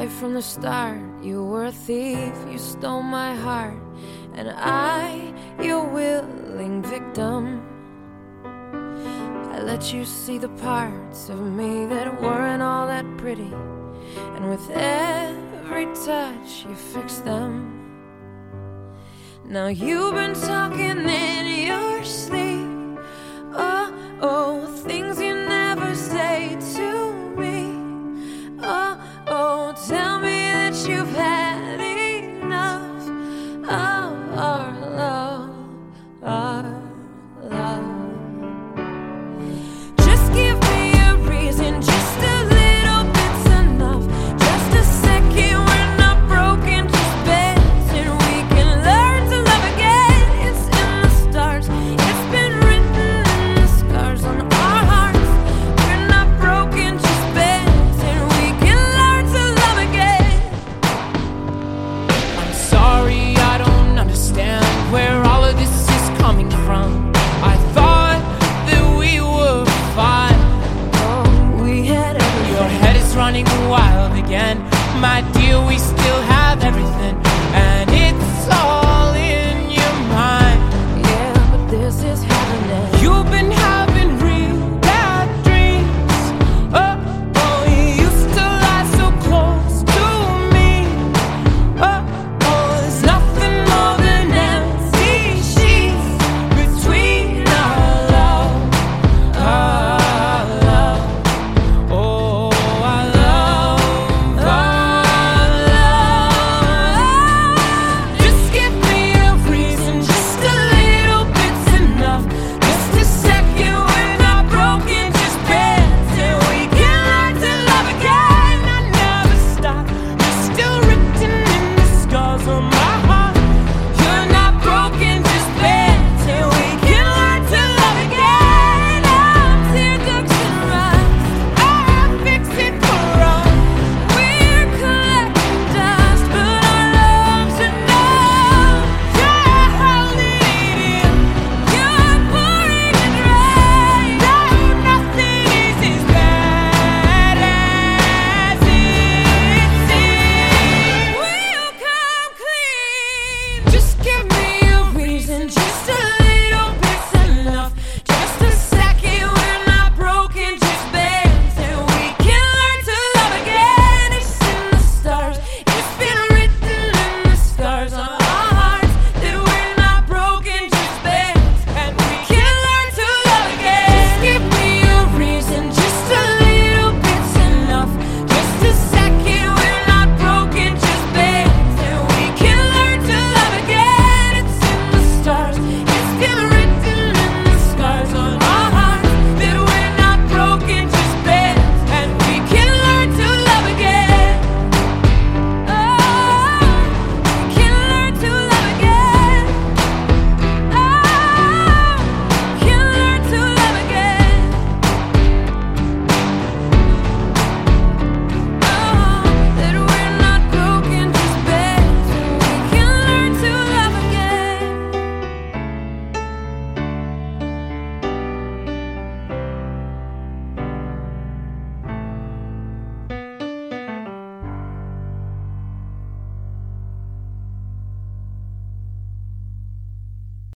Right from the start, you were a thief, you stole my heart, and I, your willing victim. I let you see the parts of me that weren't all that pretty, and with every touch you fixed them. Now you've been talking in your sleep,